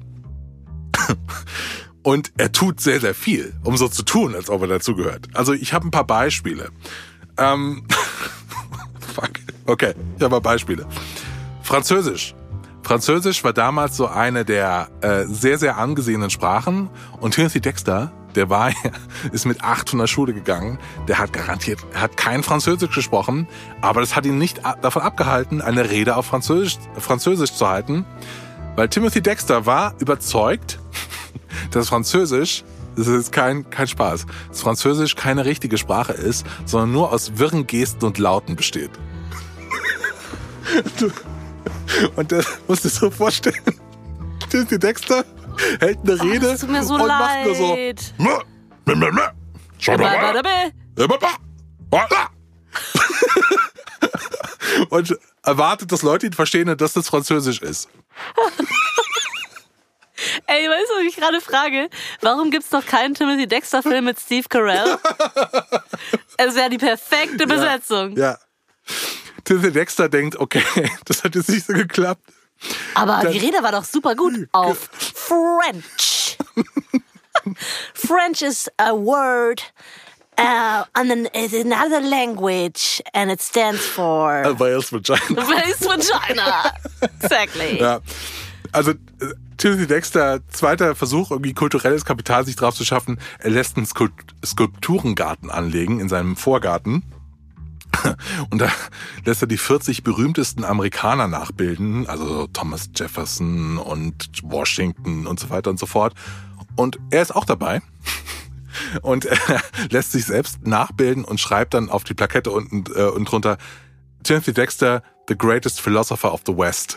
Und er tut sehr, sehr viel, um so zu tun, als ob er dazugehört. Also ich habe ein paar Beispiele. Okay, ich habe ein paar Beispiele. Französisch. Französisch war damals so eine der sehr, sehr angesehenen Sprachen. Und Timothy Dexter, ist mit 8 von der Schule gegangen. Der hat kein Französisch gesprochen, aber das hat ihn nicht davon abgehalten, eine Rede auf Französisch zu halten, weil Timothy Dexter war überzeugt, dass Französisch, das ist kein Spaß, dass Französisch keine richtige Sprache ist, sondern nur aus wirren Gesten und Lauten besteht. Und das musst du dir so vorstellen. Timothy Dexter hält eine Rede das tut mir so und leid. macht nur so. Und erwartet, dass Leute ihn verstehen und dass das Französisch ist. Ey, weißt du, was ich gerade frage? Warum gibt's noch keinen Timothy Dexter-Film mit Steve Carell? Es wäre die perfekte Besetzung. Ja. Timothy Dexter denkt, okay, das hat jetzt nicht so geklappt. Aber die Rede war doch super gut auf French. French is a word is another language and it stands for A whale's vagina. A whale's vagina. Exactly. Ja. Also Timothy Dexter, zweiter Versuch, irgendwie kulturelles Kapital sich drauf zu schaffen. Er lässt einen Skulpturengarten anlegen in seinem Vorgarten. Und da lässt er die 40 berühmtesten Amerikaner nachbilden, also Thomas Jefferson und Washington und so weiter und so fort. Und er ist auch dabei und er lässt sich selbst nachbilden und schreibt dann auf die Plakette unten und drunter Timothy Dexter, the greatest philosopher of the West.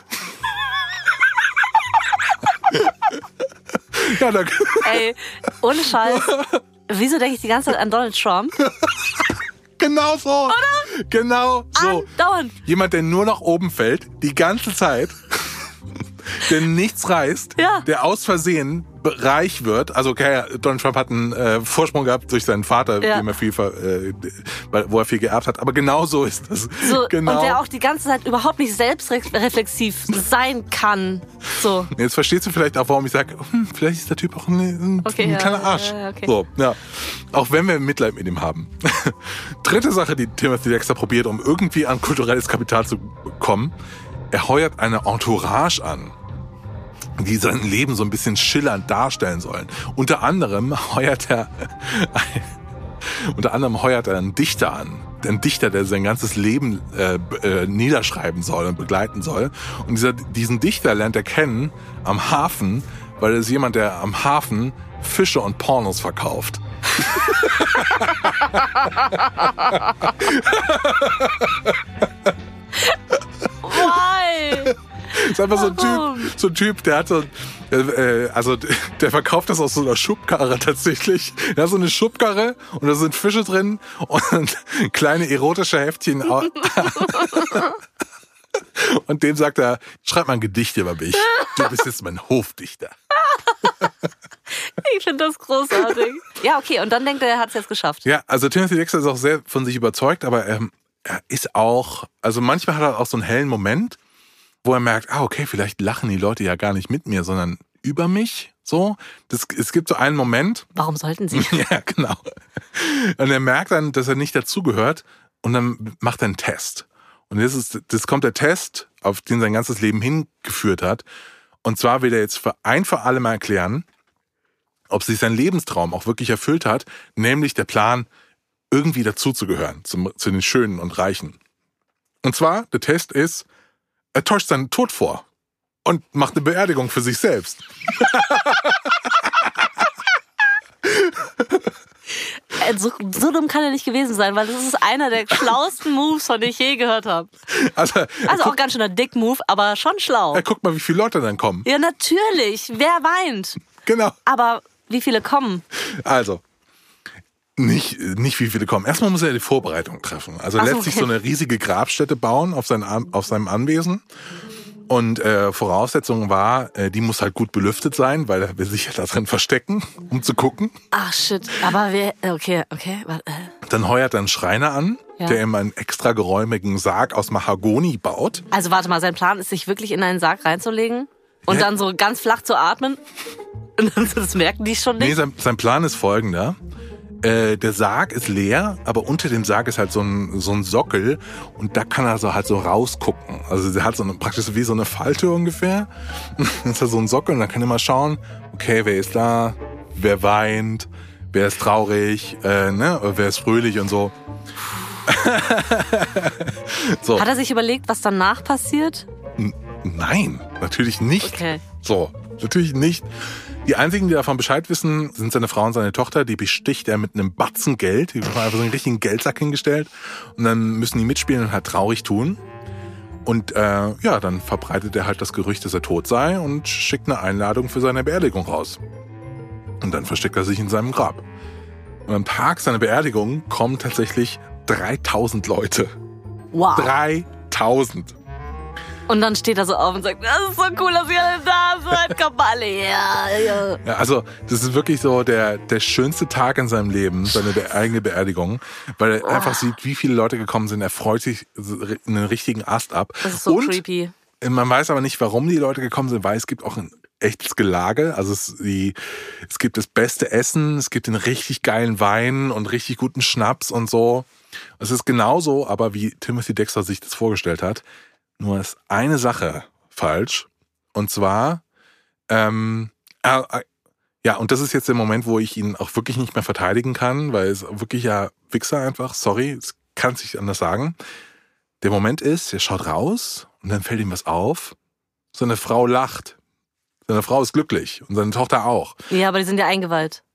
Ja, danke. Ey, ohne Scheiß. Wieso denke ich die ganze Zeit an Donald Trump? Genau so. Oder? Genau so. Andauernd. Jemand, der nur nach oben fällt, die ganze Zeit, der nichts reißt, der aus Versehen reich wird. Also okay, Donald Trump hat einen Vorsprung gehabt durch seinen Vater, dem er wo er viel geerbt hat. Aber genau so ist das. So, genau. Und der auch die ganze Zeit überhaupt nicht selbstreflexiv sein kann. So. Jetzt verstehst du vielleicht auch, warum ich sage, vielleicht ist der Typ auch ein kleiner Arsch. Okay. So, ja. Auch wenn wir Mitleid mit ihm haben. Dritte Sache, die Timothy Dexter probiert, um irgendwie an kulturelles Kapital zu kommen. Er heuert eine Entourage an, die sein Leben so ein bisschen schillernd darstellen sollen. Unter anderem heuert er einen Dichter an. Ein Dichter, der sein ganzes Leben niederschreiben soll und begleiten soll. Und diesen Dichter lernt er kennen am Hafen, weil er ist jemand, der am Hafen Fische und Pornos verkauft. Why? Ist einfach so ein Typ, der hat der verkauft das aus so einer Schubkarre tatsächlich. Der hat so eine Schubkarre und da sind Fische drin und kleine erotische Heftchen. Und dem sagt er, schreib mal ein Gedicht über mich. Du bist jetzt mein Hofdichter. Ich finde das großartig. Ja, okay, und dann denkt er hat es jetzt geschafft. Ja, also Timothy Dexter ist auch sehr von sich überzeugt, aber er ist auch, also manchmal hat er auch so einen hellen Moment, wo er merkt, okay, vielleicht lachen die Leute ja gar nicht mit mir, sondern über mich. So, es gibt so einen Moment. Warum sollten sie? Ja, genau. Und er merkt dann, dass er nicht dazugehört und dann macht er einen Test. Und das kommt der Test, auf den sein ganzes Leben hingeführt hat. Und zwar will er jetzt für alle Mal erklären, ob sich sein Lebenstraum auch wirklich erfüllt hat, nämlich der Plan, irgendwie dazuzugehören, zu den Schönen und Reichen. Und zwar, der Test ist, er täuscht seinen Tod vor und macht eine Beerdigung für sich selbst. So dumm kann er nicht gewesen sein, weil das ist einer der schlauesten Moves, von denen ich je gehört habe. Also auch ganz schöner Dick-Move, aber schon schlau. Guck mal, wie viele Leute dann kommen. Ja, natürlich. Wer weint? Genau. Aber wie viele kommen? Also, nicht wie viele kommen. Erstmal muss er die Vorbereitung treffen. Also letztlich so eine riesige Grabstätte bauen auf seinem Anwesen. Und Voraussetzung war, die muss halt gut belüftet sein, weil er will sich ja da drin verstecken, um zu gucken. Ach shit, aber okay. Dann heuert er einen Schreiner an, der ihm einen extra geräumigen Sarg aus Mahagoni baut. Also warte mal, sein Plan ist, sich wirklich in einen Sarg reinzulegen und dann so ganz flach zu atmen? Und dann, das merken die schon nicht? Nee, sein Plan ist folgender. Der Sarg ist leer, aber unter dem Sarg ist halt so ein Sockel und da kann er halt so rausgucken. Also der hat praktisch wie so eine Falte ungefähr. Das ist halt so ein Sockel und dann kann er mal schauen, okay, wer ist da, wer weint, wer ist traurig, wer ist fröhlich und so. So. Hat er sich überlegt, was danach passiert? Nein, natürlich nicht. Okay. So, natürlich nicht. Die einzigen, die davon Bescheid wissen, sind seine Frau und seine Tochter. Die besticht er mit einem Batzen Geld. Die haben einfach so einen richtigen Geldsack hingestellt. Und dann müssen die mitspielen und halt traurig tun. Und dann verbreitet er halt das Gerücht, dass er tot sei und schickt eine Einladung für seine Beerdigung raus. Und dann versteckt er sich in seinem Grab. Und am Tag seiner Beerdigung kommen tatsächlich 3000 Leute. Wow. 3000. Und dann steht er so auf und sagt, das ist so cool, dass ihr alle da seid, kommt mal alle her. Ja, also das ist wirklich so der schönste Tag in seinem Leben, seine eigene Beerdigung, weil er einfach sieht, wie viele Leute gekommen sind. Er freut sich einen richtigen Ast ab. Das ist so creepy. Man weiß aber nicht, warum die Leute gekommen sind, weil es gibt auch ein echtes Gelage. Also es gibt das beste Essen, es gibt den richtig geilen Wein und richtig guten Schnaps und so. Es ist genauso, aber wie Timothy Dexter sich das vorgestellt hat. Nur ist eine Sache falsch. Und zwar, und das ist jetzt der Moment, wo ich ihn auch wirklich nicht mehr verteidigen kann, weil es wirklich ja Wichser einfach, sorry, es kann sich anders sagen. Der Moment ist, er schaut raus und dann fällt ihm was auf. Seine Frau lacht. Seine Frau ist glücklich und seine Tochter auch. Ja, aber die sind ja eingeweiht.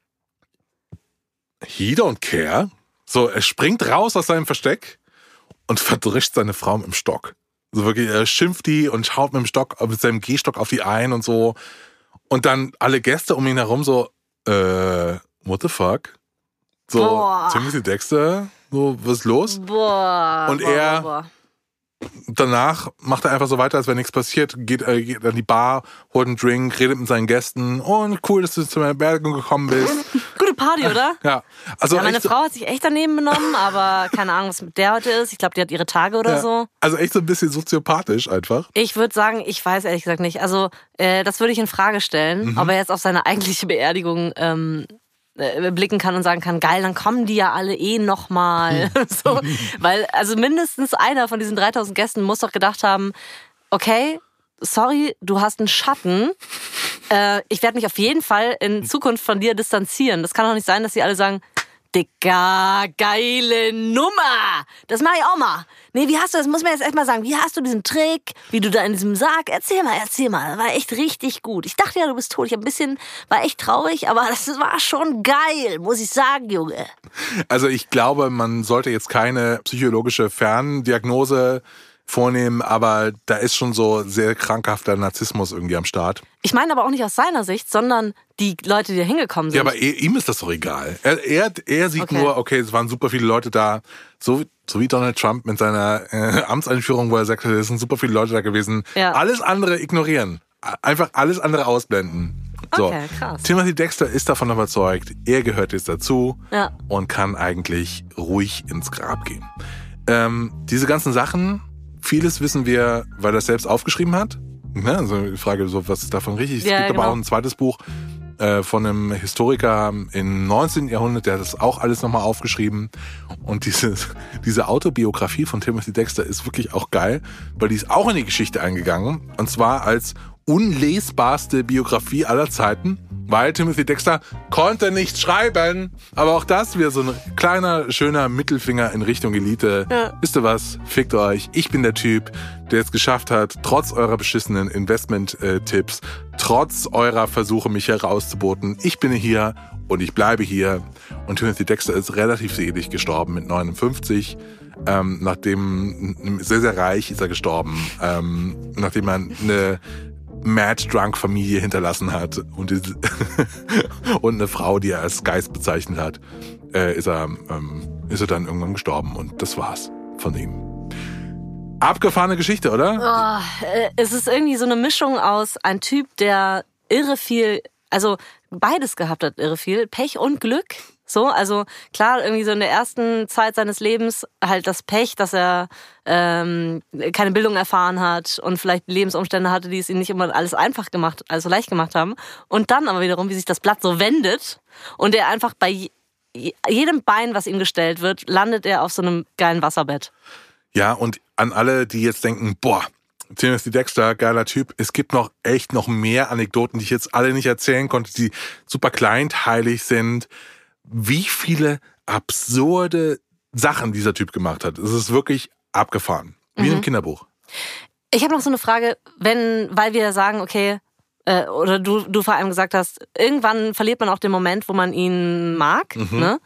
He don't care. So, er springt raus aus seinem Versteck und verdrischt seine Frau mit dem Stock. So wirklich, er schimpft die und schaut mit seinem Gehstock auf die ein und so. Und dann alle Gäste um ihn herum so, what the fuck? So, boah. Timothy Dexter, so, was ist los? Boah. Und danach macht er einfach so weiter, als wäre nichts passiert, geht an die Bar, holt einen Drink, redet mit seinen Gästen. Oh, cool, dass du zu meiner Beerdigung gekommen bist. Gute Party, oder? Ja. Also ja, meine Frau hat sich echt daneben benommen, aber keine Ahnung, was mit der heute ist. Ich glaube, die hat ihre Tage oder so. Also echt so ein bisschen soziopathisch einfach. Ich würde sagen, ich weiß ehrlich gesagt nicht. Also das würde ich in Frage stellen, ob er jetzt auf seine eigentliche Beerdigung blicken kann und sagen kann, geil, dann kommen die ja alle nochmal. So, weil also mindestens einer von diesen 3000 Gästen muss doch gedacht haben, okay, sorry, du hast einen Schatten. Ich werde mich auf jeden Fall in Zukunft von dir distanzieren. Das kann doch nicht sein, dass die alle sagen, Dicker, geile Nummer. Das mache ich auch mal. Nee, wie hast du das? Muss man jetzt erstmal sagen. Wie hast du diesen Trick? Wie du da in diesem Sarg? Erzähl mal. Das war echt richtig gut. Ich dachte ja, du bist tot. War echt traurig, aber das war schon geil, muss ich sagen, Junge. Also ich glaube, man sollte jetzt keine psychologische Ferndiagnose vornehm, aber da ist schon so sehr krankhafter Narzissmus irgendwie am Start. Ich meine aber auch nicht aus seiner Sicht, sondern die Leute, die da hingekommen sind. Ja, aber ihm ist das doch egal. Er sieht nur, okay, es waren super viele Leute da, so wie Donald Trump mit seiner Amtseinführung, wo er sagte, es sind super viele Leute da gewesen. Ja. Alles andere ignorieren. Einfach alles andere ausblenden. So. Okay, krass. Timothy Dexter ist davon überzeugt, er gehört jetzt dazu und kann eigentlich ruhig ins Grab gehen. Diese ganzen Sachen, vieles wissen wir, weil er es selbst aufgeschrieben hat. Ne? Also die Frage, so, was ist davon richtig? Es gibt aber auch ein zweites Buch von einem Historiker im 19. Jahrhundert, der hat das auch alles nochmal aufgeschrieben. Und diese Autobiografie von Timothy Dexter ist wirklich auch geil, weil die ist auch in die Geschichte eingegangen. Und zwar als unlesbarste Biografie aller Zeiten, weil Timothy Dexter konnte nicht schreiben. Aber auch das wieder so ein kleiner, schöner Mittelfinger in Richtung Elite. Ja. Wisst ihr was? Fickt euch. Ich bin der Typ, der es geschafft hat, trotz eurer beschissenen Investment-Tipps, trotz eurer Versuche, mich herauszuboten. Ich bin hier und ich bleibe hier. Und Timothy Dexter ist relativ selig gestorben mit 59. Nachdem, sehr, sehr reich ist er gestorben. Nachdem er eine Mad-Drunk-Familie hinterlassen hat und eine Frau, die er als Geist bezeichnet hat, ist er dann irgendwann gestorben und das war's von ihm. Abgefahrene Geschichte, oder? Es ist irgendwie so eine Mischung aus ein Typ, der irre viel, also beides gehabt hat, irre viel, Pech und Glück. So, also klar, irgendwie so in der ersten Zeit seines Lebens halt das Pech, dass er keine Bildung erfahren hat und vielleicht Lebensumstände hatte, die es ihm nicht immer alles einfach gemacht, also leicht gemacht haben. Und dann aber wiederum, wie sich das Blatt so wendet und er einfach bei jedem Bein, was ihm gestellt wird, landet er auf so einem geilen Wasserbett. Ja, und an alle, die jetzt denken, boah, Timothy Dexter, geiler Typ. Es gibt noch mehr Anekdoten, die ich jetzt alle nicht erzählen konnte, die super kleinteilig sind. Wie viele absurde Sachen dieser Typ gemacht hat. Es ist wirklich abgefahren. Wie in einem Kinderbuch. Ich habe noch so eine Frage, weil wir sagen, okay, oder du vor allem gesagt hast, irgendwann verliert man auch den Moment, wo man ihn mag, ne?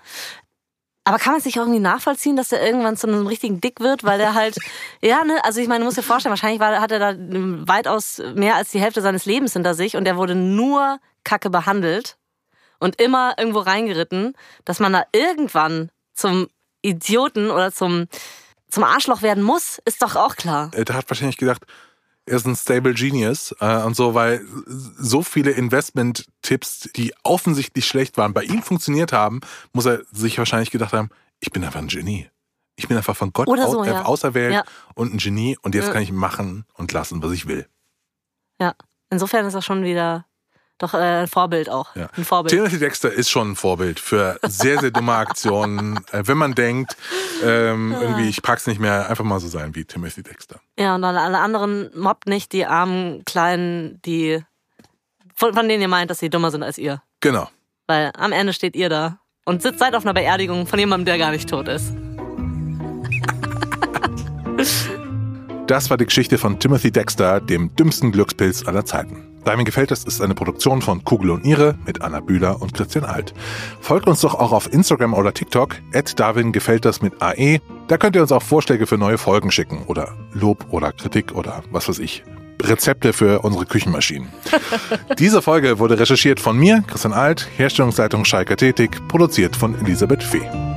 Aber kann man sich auch irgendwie nachvollziehen, dass er irgendwann zu einem richtigen Dick wird, weil der halt, ja, ne, also ich meine, du musst dir vorstellen, wahrscheinlich hat er da weitaus mehr als die Hälfte seines Lebens hinter sich und er wurde nur kacke behandelt und immer irgendwo reingeritten, dass man da irgendwann zum Idioten oder zum Arschloch werden muss, ist doch auch klar. Der hat wahrscheinlich gedacht, er ist ein Stable Genius und so, weil so viele Investment-Tipps, die offensichtlich schlecht waren, bei ihm funktioniert haben, muss er sich wahrscheinlich gedacht haben, ich bin einfach ein Genie. Ich bin einfach von Gott auserwählt und ein Genie und jetzt kann ich machen und lassen, was ich will. Ja, insofern ist das schon wieder doch ein Vorbild auch. Ja. Ein Vorbild. Timothy Dexter ist schon ein Vorbild für sehr, sehr dumme Aktionen. Wenn man denkt, irgendwie, ich pack's nicht mehr, einfach mal so sein wie Timothy Dexter. Ja, und alle anderen mobbt nicht die armen Kleinen, die von denen ihr meint, dass sie dummer sind als ihr. Genau. Weil am Ende steht ihr da und seid auf einer Beerdigung von jemandem, der gar nicht tot ist. Das war die Geschichte von Timothy Dexter, dem dümmsten Glückspilz aller Zeiten. Darwin gefällt das ist eine Produktion von Kugel und Niere mit Anna Bühler und Christian Alt. Folgt uns doch auch auf Instagram oder TikTok @DarwinGefälltDas mit AE. Da könnt ihr uns auch Vorschläge für neue Folgen schicken oder Lob oder Kritik oder was weiß ich. Rezepte für unsere Küchenmaschinen. Diese Folge wurde recherchiert von mir, Christian Alt, Herstellungsleitung Schalker Tätig, produziert von Elisabeth Fee.